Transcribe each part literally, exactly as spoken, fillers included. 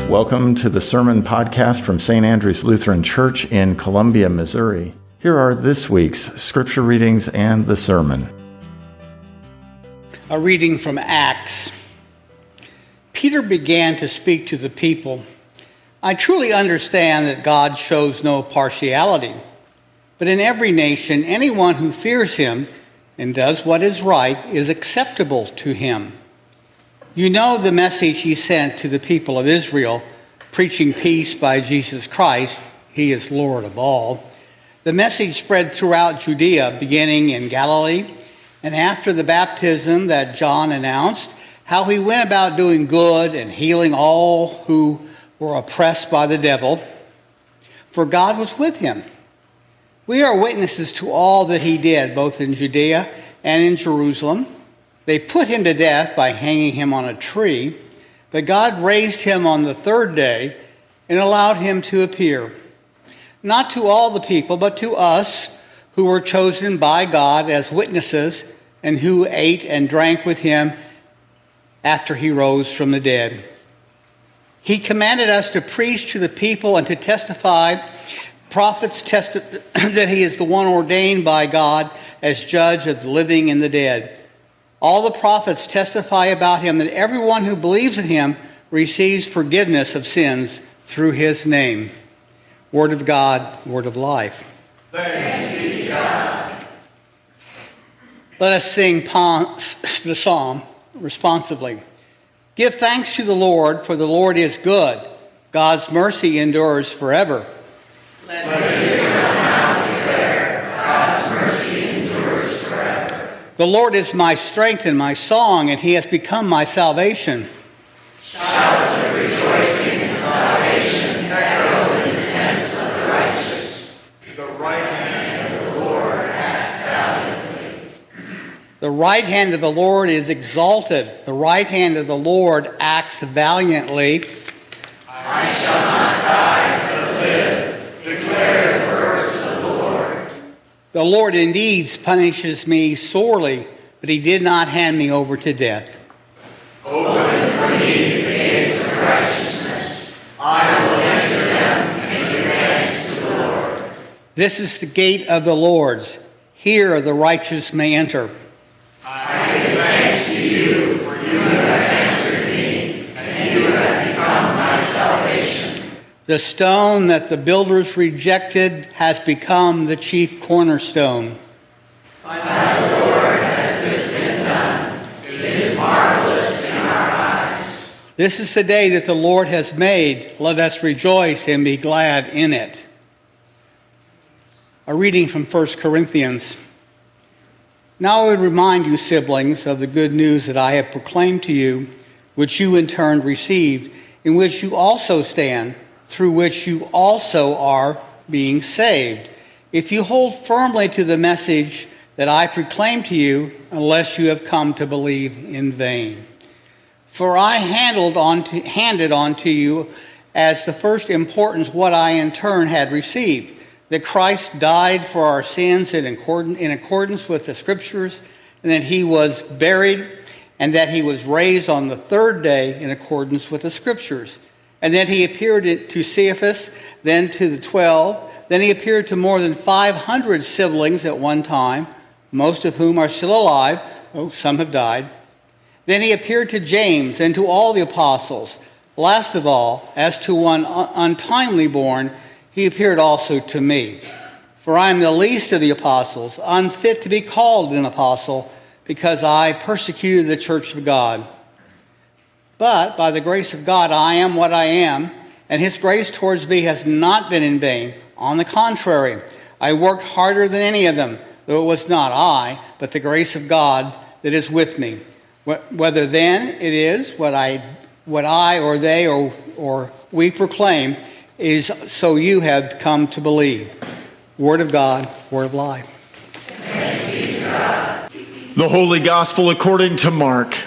Welcome to the Sermon Podcast from Saint Andrew's Lutheran Church in Columbia, Missouri. Here are this week's scripture readings and the sermon. A reading from Acts. Peter began to speak to the people. I truly understand that God shows no partiality, but in every nation, anyone who fears him and does what is right is acceptable to him. You know the message he sent to the people of Israel, preaching peace by Jesus Christ. He is Lord of all. The message spread throughout Judea, beginning in Galilee, and after the baptism that John announced, how he went about doing good and healing all who were oppressed by the devil, for God was with him. We are witnesses to all that he did, both in Judea and in Jerusalem. They put him to death by hanging him on a tree, but God raised him on the third day and allowed him to appear, not to all the people, but to us who were chosen by God as witnesses and who ate and drank with him after he rose from the dead. He commanded us to preach to the people and to testify. Prophets testify that he is the one ordained by God as judge of the living and the dead. All the prophets testify about him that everyone who believes in him receives forgiveness of sins through his name. Word of God, word of life. Thanks be to God. Let us sing the psalm responsively. Give thanks to the Lord, for the Lord is good. God's mercy endures forever. Let Israel now declare, God's mercy endures forever. The Lord is my strength and my song, and he has become my salvation. Shouts of rejoicing and salvation echo in the tents of the righteous. The right hand of the Lord acts valiantly. The right hand of the Lord is exalted. The right hand of the Lord acts valiantly. I shall not die, but live, declare the works of the Lord. The Lord indeed punishes me sorely, but he did not hand me over to death. Open for me the gates of righteousness. I will enter them and give thanks to the Lord. This is the gate of the Lord's. Here the righteous may enter. I give thanks to you, for you have answered me, and you have become my salvation. The stone that the builders rejected has become the chief cornerstone. By the Lord has this been done. It is marvelous in our eyes. This is the day that the Lord has made. Let us rejoice and be glad in it. A reading from First Corinthians. Now I would remind you, siblings, of the good news that I have proclaimed to you, which you in turn received, in which you also stand, through which you also are being saved, if you hold firmly to the message that I proclaimed to you, unless you have come to believe in vain. For I handled on to, handed on to you as the first importance what I in turn had received, that Christ died for our sins in accordance, in accordance with the Scriptures, and that he was buried, and that he was raised on the third day in accordance with the Scriptures. And then he appeared to Cephas, then to the twelve. Then he appeared to more than five hundred siblings at one time, most of whom are still alive. Oh, some have died. Then he appeared to James and to all the apostles. Last of all, as to one untimely born, he appeared also to me. For I am the least of the apostles, unfit to be called an apostle, because I persecuted the church of God. But by the grace of God, I am what I am, and his grace towards me has not been in vain. On the contrary, I worked harder than any of them, though it was not I, but the grace of God that is with me. Whether then it is what I, what I or they or, or we proclaim is so you have come to believe. Word of God, word of life. Thanks be to God. The Holy Gospel according to Mark.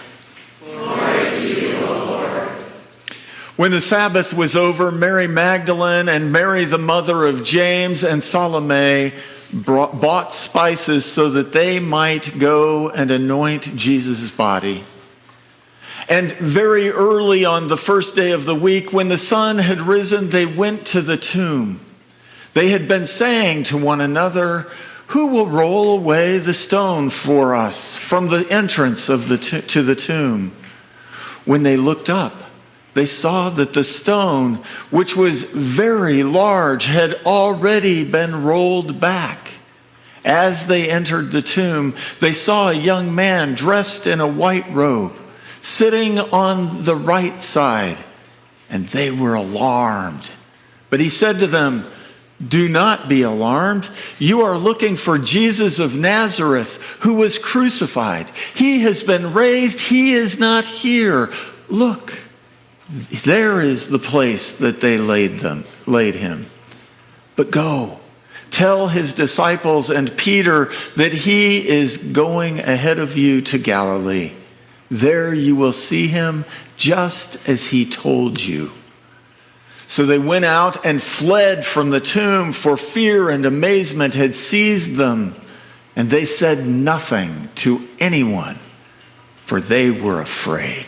When the Sabbath was over, Mary Magdalene and Mary, the mother of James, and Salome brought, bought spices so that they might go and anoint Jesus' body. And very early on the first day of the week, when the sun had risen, they went to the tomb. They had been saying to one another, "Who will roll away the stone for us from the entrance of the to, to the tomb?" When they looked up, they saw that the stone, which was very large, had already been rolled back. As they entered the tomb, they saw a young man dressed in a white robe, sitting on the right side, and they were alarmed. But he said to them, "Do not be alarmed. You are looking for Jesus of Nazareth, who was crucified. He has been raised. He is not here. Look, there is the place that they laid them, laid him. But go, tell his disciples and Peter that he is going ahead of you to Galilee. There you will see him just as he told you." So they went out and fled from the tomb, for fear and amazement had seized them, and they said nothing to anyone, for they were afraid.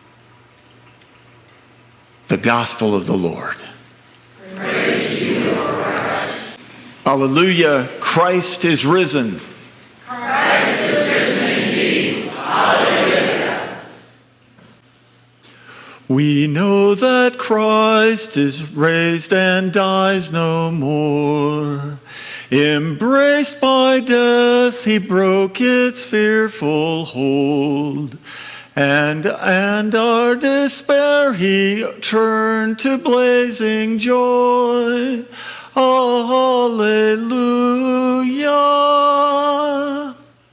The Gospel of the Lord. Praise to you, Lord Christ. Alleluia, Christ is risen. Christ is risen indeed. Hallelujah. We know that Christ is raised and dies no more. Embraced by death, he broke its fearful hold. And, and our despair he turned to blazing joy. Hallelujah.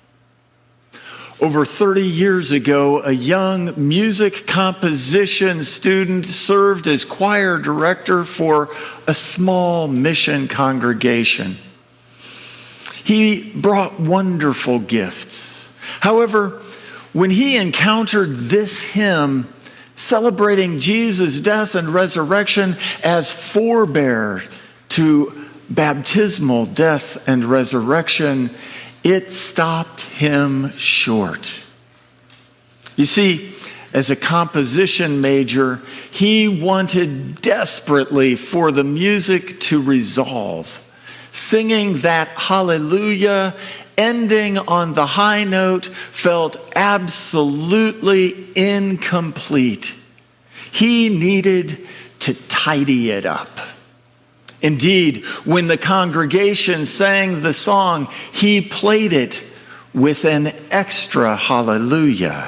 Over thirty years ago, a young music composition student served as choir director for a small mission congregation. He brought wonderful gifts. However, when he encountered this hymn celebrating Jesus' death and resurrection as forebear to baptismal death and resurrection, it stopped him short. You see, as a composition major, he wanted desperately for the music to resolve. Singing that hallelujah, ending on the high note, felt absolutely incomplete. He needed to tidy it up. Indeed, when the congregation sang the song, he played it with an extra hallelujah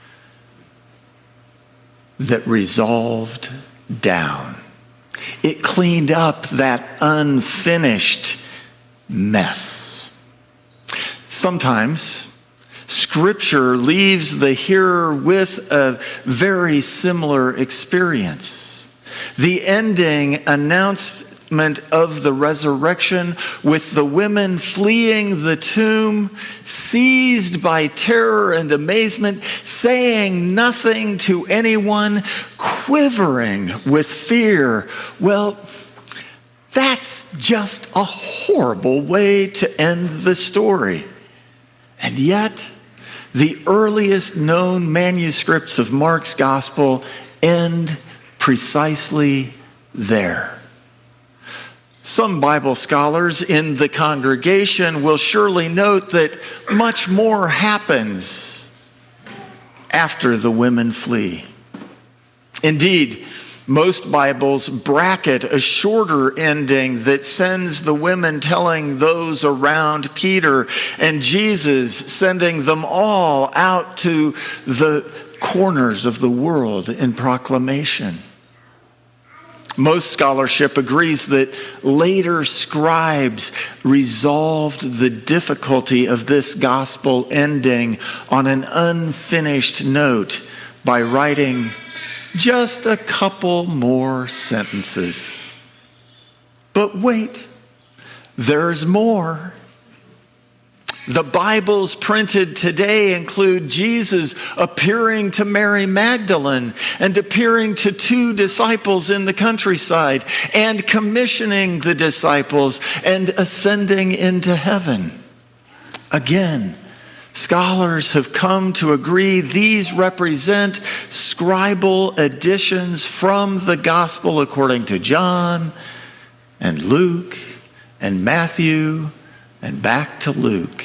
that resolved down. It cleaned up that unfinished mess. Sometimes Scripture leaves the hearer with a very similar experience. The ending announcement of the resurrection, with the women fleeing the tomb, seized by terror and amazement, saying nothing to anyone, quivering with fear. Well, that's just a horrible way to end the story. And yet, the earliest known manuscripts of Mark's gospel end precisely there. Some Bible scholars in the congregation will surely note that much more happens after the women flee. Indeed, most Bibles bracket a shorter ending that sends the women telling those around Peter, and Jesus sending them all out to the corners of the world in proclamation. Most scholarship agrees that later scribes resolved the difficulty of this gospel ending on an unfinished note by writing just a couple more sentences. But wait, there's more. The Bibles printed today include Jesus appearing to Mary Magdalene and appearing to two disciples in the countryside and commissioning the disciples and ascending into heaven. Again, Scholars have come to agree these represent scribal additions from the gospel according to John and Luke and Matthew and back to Luke.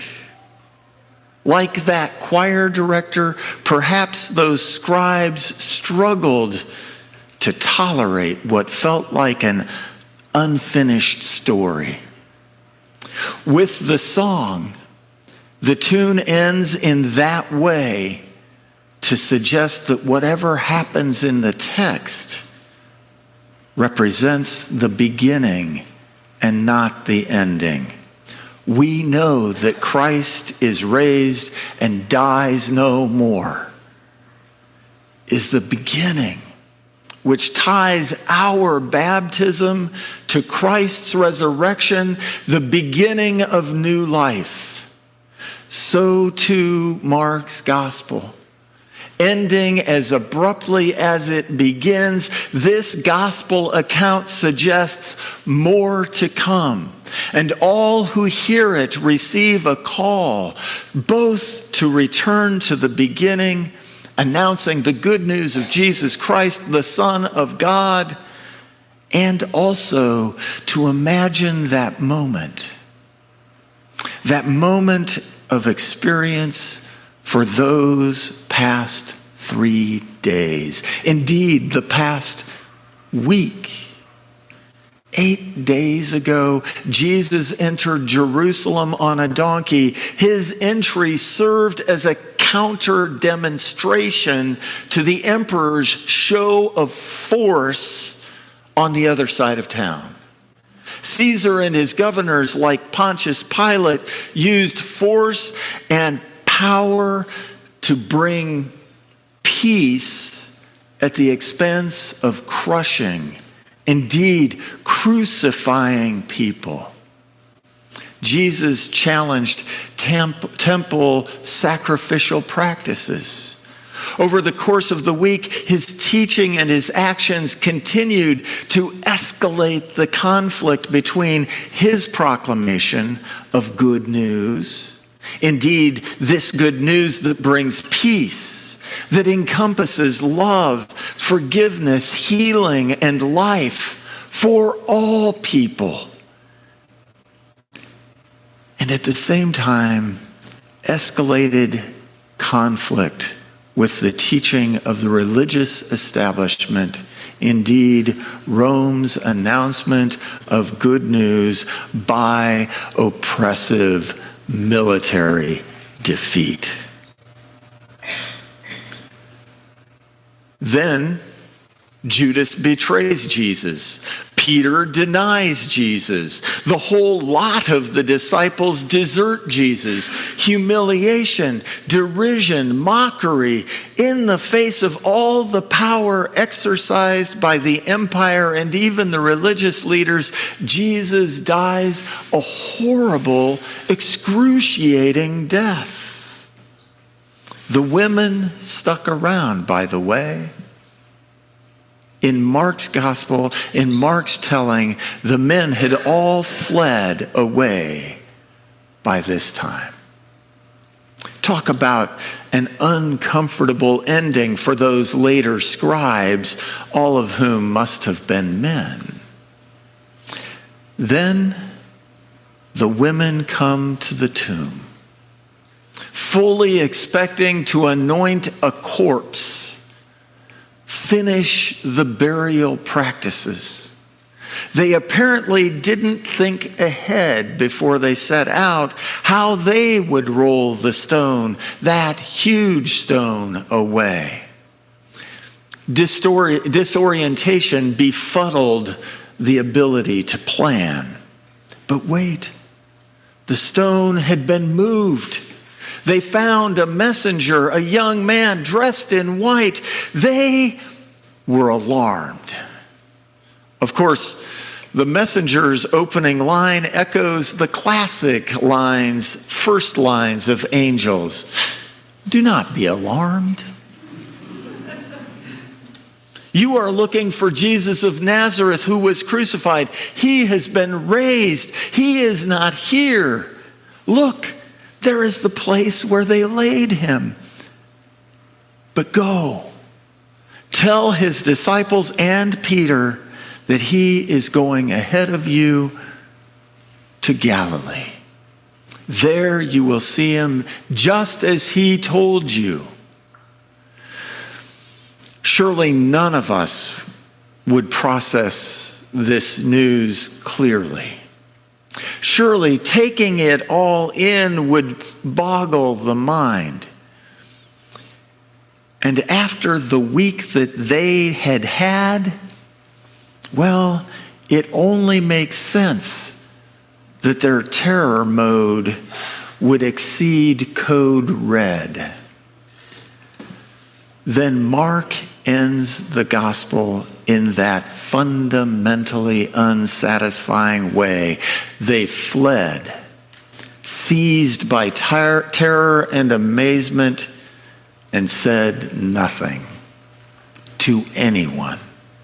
Like that choir director, perhaps those scribes struggled to tolerate what felt like an unfinished story. With the song, the tune ends in that way to suggest that whatever happens in the text represents the beginning and not the ending. We know that Christ is raised and dies no more is the beginning, which ties our baptism to Christ's resurrection, the beginning of new life. So too Mark's gospel. Ending as abruptly as it begins, this gospel account suggests more to come. And all who hear it receive a call, both to return to the beginning, announcing the good news of Jesus Christ, the Son of God, and also to imagine that moment, that moment of experience for those past three days. Indeed, the past week. Eight days ago, Jesus entered Jerusalem on a donkey. His entry served as a counter demonstration to the emperor's show of force on the other side of town. Caesar and his governors, like Pontius Pilate, used force and power to bring peace at the expense of crushing, indeed crucifying people. Jesus challenged temp- temple sacrificial practices. Over the course of the week, his teaching and his actions continued to escalate the conflict between his proclamation of good news, indeed, this good news that brings peace, that encompasses love, forgiveness, healing, and life for all people. And at the same time, escalated conflict with the teaching of the religious establishment, indeed, Rome's announcement of good news by oppressive military defeat. Then Judas betrays Jesus. Peter denies Jesus. The whole lot of the disciples desert Jesus. Humiliation, derision, mockery in the face of all the power exercised by the empire and even the religious leaders. Jesus dies a horrible, excruciating death. The women stuck around, by the way. In Mark's gospel, in Mark's telling, the men had all fled away by this time. Talk about an uncomfortable ending for those later scribes, all of whom must have been men. Then the women come to the tomb, fully expecting to anoint a corpse, finish the burial practices. They apparently didn't think ahead before they set out how they would roll the stone, that huge stone, away. Disori- disorientation befuddled the ability to plan. But wait, the stone had been moved. They found a messenger, a young man dressed in white. They were alarmed. Of course, the messenger's opening line echoes the classic lines, first lines of angels. Do not be alarmed. You are looking for Jesus of Nazareth who was crucified. He has been raised. He is not here. Look, There is the place where they laid him. But go, tell his disciples and Peter that he is going ahead of you to Galilee. There you will see him just as he told you. Surely none of us would process this news clearly. Surely taking it all in would boggle the mind. And after the week that they had had, well, it only makes sense that their terror mode would exceed code red. Then Mark ends the gospel in that fundamentally unsatisfying way. They fled, seized by ter- terror and amazement, and said nothing to anyone.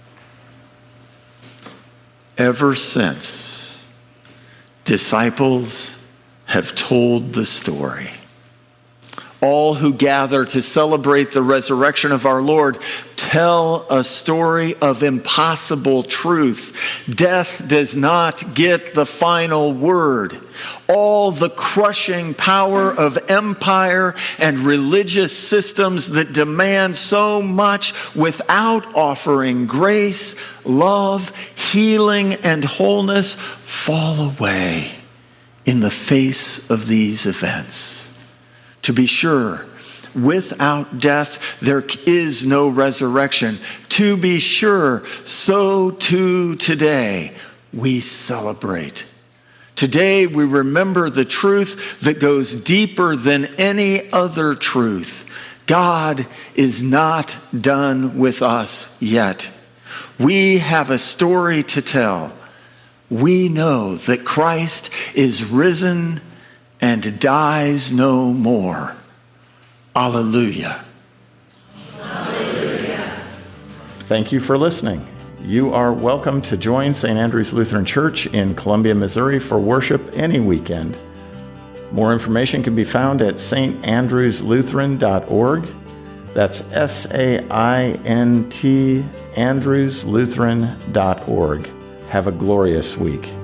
Ever since, disciples have told the story. All who gather to celebrate the resurrection of our Lord tell a story of impossible truth. Death does not get the final word. All the crushing power of empire and religious systems that demand so much without offering grace, love, healing, and wholeness fall away in the face of these events. To be sure, without death, there is no resurrection. To be sure, so too today we celebrate. Today we remember the truth that goes deeper than any other truth. God is not done with us yet. We have a story to tell. We know that Christ is risen and dies no more. Alleluia. Alleluia. Thank you for listening. You are welcome to join Saint Andrew's Lutheran Church in Columbia, Missouri for worship any weekend. More information can be found at s t andrews lutheran dot org. That's S A I N T Andrews Lutheran dot org. Have a glorious week.